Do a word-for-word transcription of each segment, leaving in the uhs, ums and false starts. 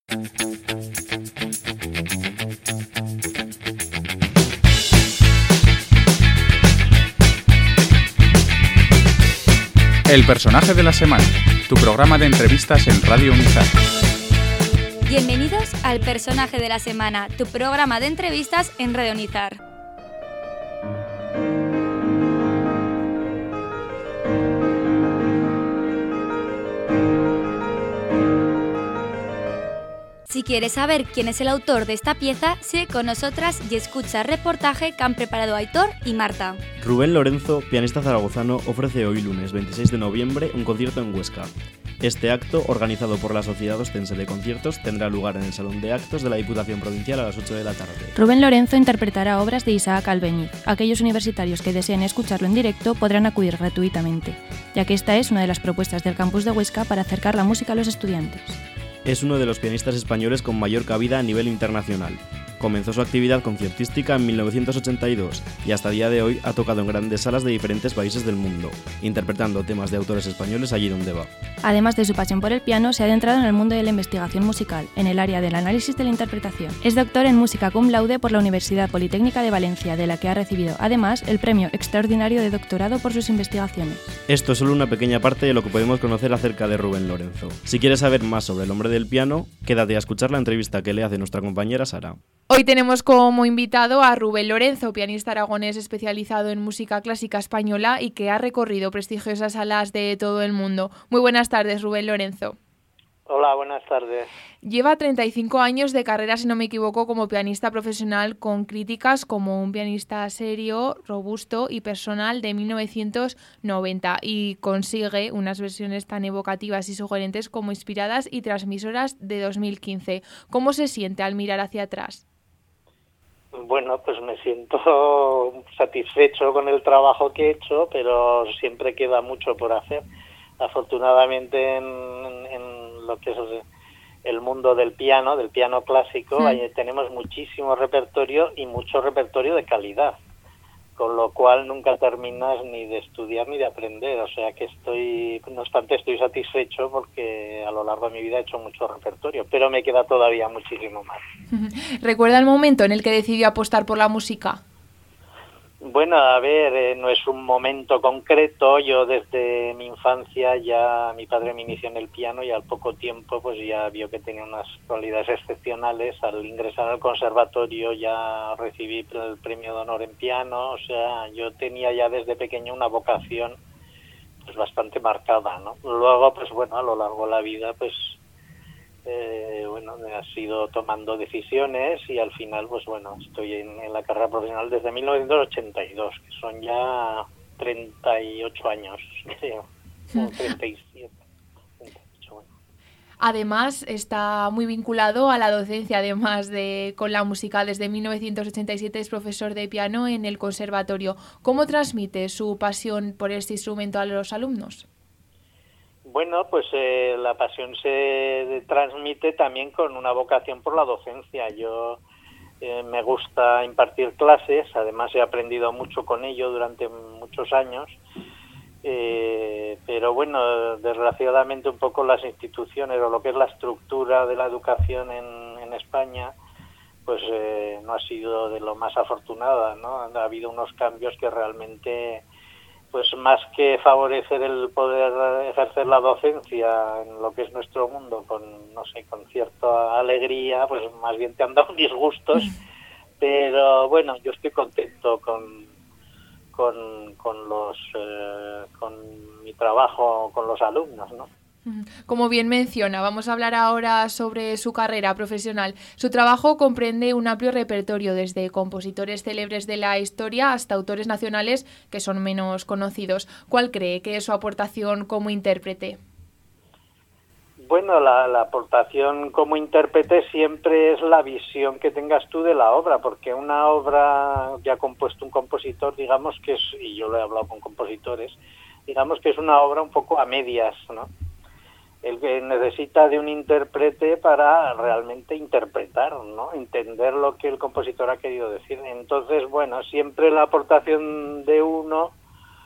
El personaje de la semana, tu programa de entrevistas en Radio Unizar. Bienvenidos al Personaje de la Semana, tu programa de entrevistas en Radio Unizar. Si quieres saber quién es el autor de esta pieza, sigue con nosotras y escucha el reportaje que han preparado Aitor y Marta. Rubén Lorenzo, pianista zaragozano, ofrece hoy lunes veintiséis de noviembre un concierto en Huesca. Este acto, organizado por la Sociedad Ostense de Conciertos, tendrá lugar en el Salón de Actos de la Diputación Provincial a las ocho de la tarde. Rubén Lorenzo interpretará obras de Isaac Albéniz. Aquellos universitarios que deseen escucharlo en directo podrán acudir gratuitamente, ya que esta es una de las propuestas del campus de Huesca para acercar la música a los estudiantes. Es uno de los pianistas españoles con mayor cabida a nivel internacional. Comenzó su actividad concertística en mil novecientos ochenta y dos y hasta día de hoy ha tocado en grandes salas de diferentes países del mundo, interpretando temas de autores españoles allí donde va. Además de su pasión por el piano, se ha adentrado en el mundo de la investigación musical, en el área del análisis de la interpretación. Es doctor en música cum laude por la Universidad Politécnica de Valencia, de la que ha recibido además el premio extraordinario de doctorado por sus investigaciones. Esto es solo una pequeña parte de lo que podemos conocer acerca de Rubén Lorenzo. Si quieres saber más sobre el hombre del piano, quédate a escuchar la entrevista que le hace nuestra compañera Sara. Hoy tenemos como invitado a Rubén Lorenzo, pianista aragonés especializado en música clásica española y que ha recorrido prestigiosas salas de todo el mundo. Muy buenas tardes, Rubén Lorenzo. Hola, buenas tardes. Lleva treinta y cinco años de carrera, si no me equivoco, como pianista profesional, con críticas como un pianista serio, robusto y personal de mil novecientos noventa, y consigue unas versiones tan evocativas y sugerentes como inspiradas y transmisoras de dos mil quince. ¿Cómo se siente al mirar hacia atrás? Bueno, pues me siento satisfecho con el trabajo que he hecho, pero siempre queda mucho por hacer. Afortunadamente en, en lo que es el mundo del piano, del piano clásico, mm. ahí tenemos muchísimo repertorio y mucho repertorio de calidad, con lo cual nunca terminas ni de estudiar ni de aprender. O sea que estoy, no obstante, estoy satisfecho porque a lo largo de mi vida he hecho mucho repertorio, pero me queda todavía muchísimo más. ¿Recuerda el momento en el que decidió apostar por la música? Bueno, a ver, eh, no es un momento concreto. Yo desde mi infancia ya, mi padre me inició en el piano y al poco tiempo pues ya vio que tenía unas cualidades excepcionales. Al ingresar al conservatorio ya recibí el premio de honor en piano. O sea, yo tenía ya desde pequeño una vocación pues bastante marcada, ¿no? Luego, pues bueno, a lo largo de la vida pues Eh, bueno, he ido tomando decisiones y al final, pues bueno, estoy en, en la carrera profesional desde mil novecientos ochenta y dos, que son ya treinta y ocho años, creo, o treinta y siete. treinta y ocho, bueno. Además, está muy vinculado a la docencia, además de con la música. Desde mil novecientos ochenta y siete es profesor de piano en el conservatorio. ¿Cómo transmite su pasión por este instrumento a los alumnos? Bueno, pues eh, la pasión se transmite también con una vocación por la docencia. Yo eh, me gusta impartir clases, además he aprendido mucho con ello durante muchos años, eh, pero bueno, desgraciadamente un poco las instituciones o lo que es la estructura de la educación en, en España, pues eh, no ha sido de lo más afortunada, ¿no? Ha habido unos cambios que realmente, pues más que favorecer el poder ejercer la docencia en lo que es nuestro mundo con, no sé, con cierta alegría, pues más bien te han dado disgustos, pero bueno, yo estoy contento con con, con los eh, con mi trabajo con los alumnos, ¿no? Como bien menciona, vamos a hablar ahora sobre su carrera profesional. Su trabajo comprende un amplio repertorio, desde compositores célebres de la historia hasta autores nacionales que son menos conocidos. ¿Cuál cree que es su aportación como intérprete? Bueno, la, la aportación como intérprete siempre es la visión que tengas tú de la obra, porque una obra ya compuesto un compositor, digamos que es, y yo lo he hablado con compositores, digamos que es una obra un poco a medias, ¿no? El que necesita de un intérprete para realmente interpretar, ¿no? Entender lo que el compositor ha querido decir. Entonces, bueno, siempre la aportación de uno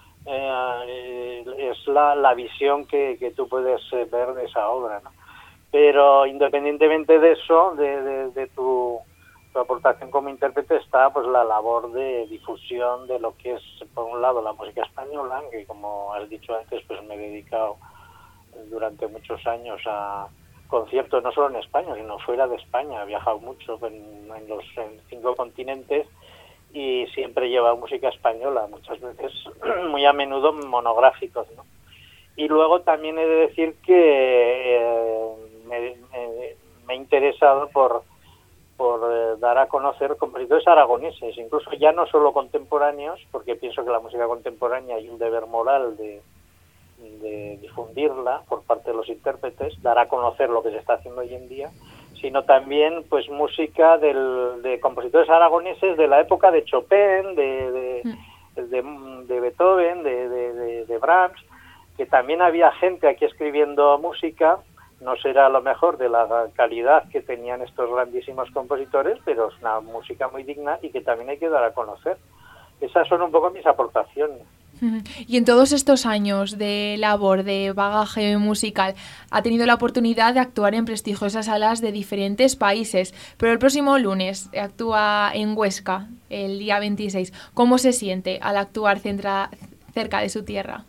eh, es la, la visión que, que tú puedes ver de esa obra, ¿no? Pero independientemente de eso, de, de, de tu, tu aportación como intérprete, está pues la labor de difusión de lo que es, por un lado, la música española, que como has dicho antes, pues me he dedicado durante muchos años a conciertos, no solo en España, sino fuera de España. He viajado mucho en, en los en cinco continentes y siempre he llevado música española, muchas veces, muy a menudo monográficos, ¿no? Y luego también he de decir que eh, me, me, me he interesado por, por eh, dar a conocer compositores aragoneses, incluso ya no solo contemporáneos, porque pienso que la música contemporánea hay un deber moral de, de difundirla por parte de los intérpretes, dar a conocer lo que se está haciendo hoy en día, sino también pues música del, de compositores aragoneses de la época de Chopin, de, de, de, de Beethoven, de, de, de, de Brahms, que también había gente aquí escribiendo música, no será a lo mejor de la calidad que tenían estos grandísimos compositores, pero es una música muy digna y que también hay que dar a conocer. Esas son un poco mis aportaciones. Y en todos estos años de labor, de bagaje musical, ha tenido la oportunidad de actuar en prestigiosas salas de diferentes países, pero el próximo lunes actúa en Huesca, el día veintiséis. ¿Cómo se siente al actuar centra, cerca de su tierra?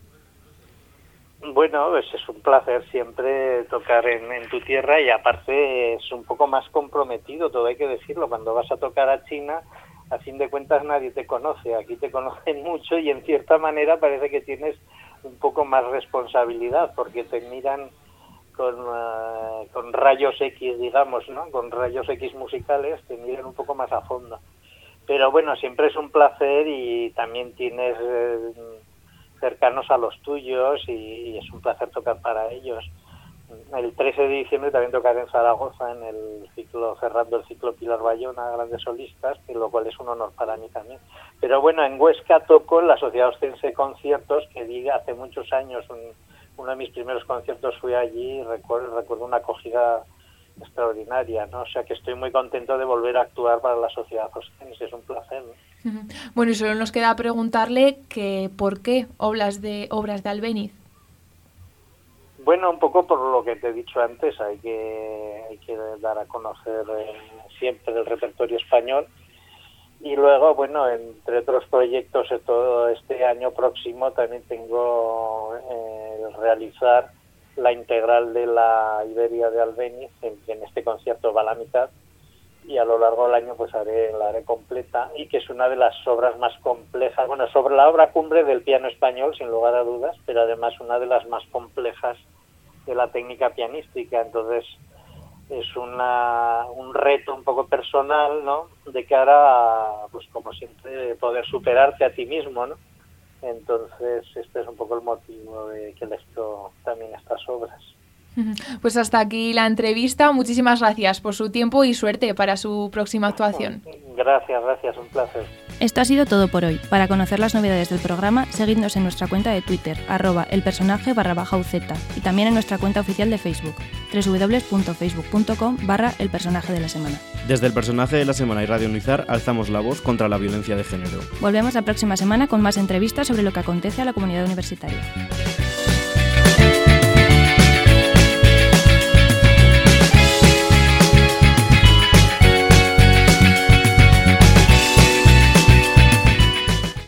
Bueno, pues es un placer siempre tocar en, en tu tierra y aparte es un poco más comprometido, todo hay que decirlo. Cuando vas a tocar a China, a fin de cuentas nadie te conoce, aquí te conocen mucho y en cierta manera parece que tienes un poco más responsabilidad porque te miran con, uh, con rayos X, digamos, ¿no? Con rayos X musicales, te miran un poco más a fondo. Pero bueno, siempre es un placer y también tienes eh, cercanos a los tuyos y, y es un placer tocar para ellos. El trece de diciembre también tocaré en Zaragoza en el ciclo, cerrando el ciclo Pilar Bayona, grandes solistas, que lo cual es un honor para mí también. Pero bueno, en Huesca toco en la Sociedad Ostense de Conciertos, que diga hace muchos años, un, uno de mis primeros conciertos fui allí y recuerdo, recuerdo una acogida extraordinaria, ¿no? O sea que estoy muy contento de volver a actuar para la Sociedad Ostense, es un placer, ¿no? Bueno, y solo nos queda preguntarle que ¿por qué obras de, obras de Albéniz? Bueno, un poco por lo que te he dicho antes, hay que hay que dar a conocer eh, siempre el repertorio español y luego, bueno, entre otros proyectos, todo este año próximo también tengo eh, realizar la integral de la Iberia de Albéniz, en que en este concierto va a la mitad y a lo largo del año pues haré la haré completa y que es una de las obras más complejas, bueno, sobre la obra cumbre del piano español sin lugar a dudas, pero además una de las más complejas de la técnica pianística, entonces es una un reto un poco personal, ¿no? De cara a, pues como siempre, poder superarte a ti mismo, ¿no? Entonces este es un poco el motivo de que elegí también estas obras. Pues hasta aquí la entrevista. Muchísimas gracias por su tiempo y suerte para su próxima actuación. Gracias, gracias, un placer. Esto ha sido todo por hoy. Para conocer las novedades del programa, seguidnos en nuestra cuenta de Twitter, arroba elpersonaje barra baja UZ, y también en nuestra cuenta oficial de Facebook, www.facebook.com barra el personaje de la semana. Desde el personaje de la semana y Radio Nizar alzamos la voz contra la violencia de género. Volvemos la próxima semana con más entrevistas sobre lo que acontece a la comunidad universitaria.